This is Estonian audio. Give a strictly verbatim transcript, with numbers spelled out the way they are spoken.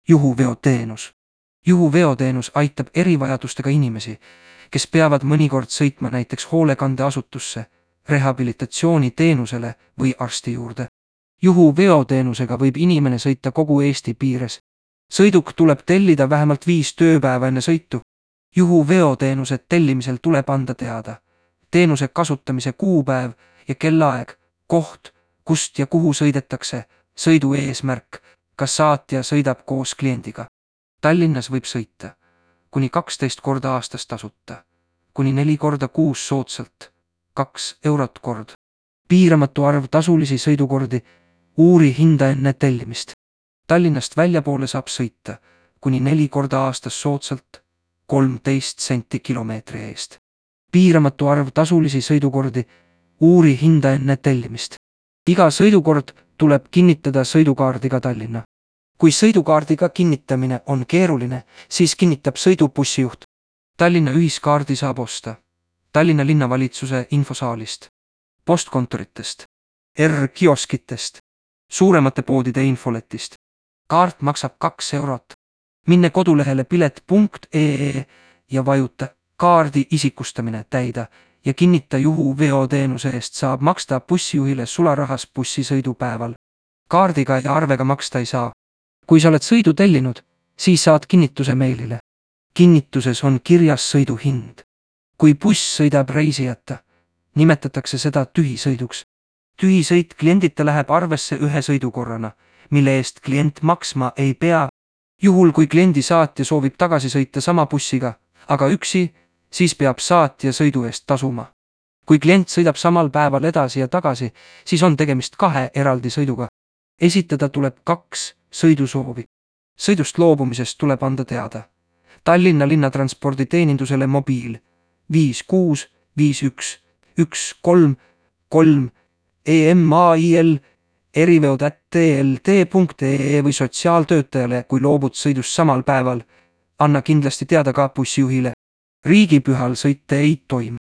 Juhuveoteenus. Juhuveoteenus aitab erivajadustega inimesi, kes peavad mõnikord sõitma näiteks hoolekandeasutusse, rehabilitatsiooniteenusele või arsti juurde. Juhuveoteenusega võib inimene sõita kogu Eesti piires. Sõiduk tuleb tellida vähemalt viis tööpäeva enne sõitu. Juhuveoteenuse tellimisel tuleb anda teada teenuse kasutamise kuupäev ja kellaaeg, koht, kust ja kuhu sõidetakse, sõidu eesmärk, kas saatja sõidab koos kliendiga. Tallinnas võib sõita kuni kaksteist korda aastas tasuta, kuni neli korda kuus soodsalt, kaks eurot kord. Piiramatu arv tasulisi sõidukordi, uuri hinda enne tellimist. Tallinnast väljapoole saab sõita kuni neli korda aastas soodsalt, kolmteist senti kilomeetri eest. Piiramatu arv tasulisi sõidukordi, uuri hinda enne tellimist. Iga sõidukord tuleb kinnitada sõidukaardiga Tallinna. Kui sõidukaardiga kinnitamine on keeruline, siis kinnitab sõidubussijuht. Tallinna ühiskaardi saab osta Tallinna linnavalitsuse infosaalist, postkontoritest, R-kioskitest, suuremate poodide infoletist. Kaart maksab kaks eurot. Minne kodulehele pilet punkt ee ja vajuta kaardi isikustamine täida ja kinnita juhuveoteenuse eest saab maksta bussijuhile sularahas bussisõidupäeval. Kaardiga ja arvega maksta ei saa. Kui sa oled sõidu tellinud, siis saad kinnituse meilile. Kinnituses on kirjas sõidu hind. Kui buss sõidab reisijata, nimetatakse seda tühisõiduks. Tühisõit kliendita läheb arvesse ühe sõidukorrana, mille eest klient maksma ei pea. Juhul kui kliendi saatja soovib tagasi sõita sama bussiga, aga üksi, siis peab saatja sõidu eest tasuma. Kui klient sõidab samal päeval edasi ja tagasi, siis on tegemist kahe eraldi sõiduga. Esitada tuleb kaks sõidusoovi. Sõidust loobumisest tuleb anda teada Tallinna linnatransporditeenindusele mobiil viis kuus viis üks üks kolm kolm email eriveod at t l t punkt ee või sotsiaaltöötajale, kui loobud sõidust samal päeval. Anna kindlasti teada ka bussijuhile. Riigipühal sõite ei toimu.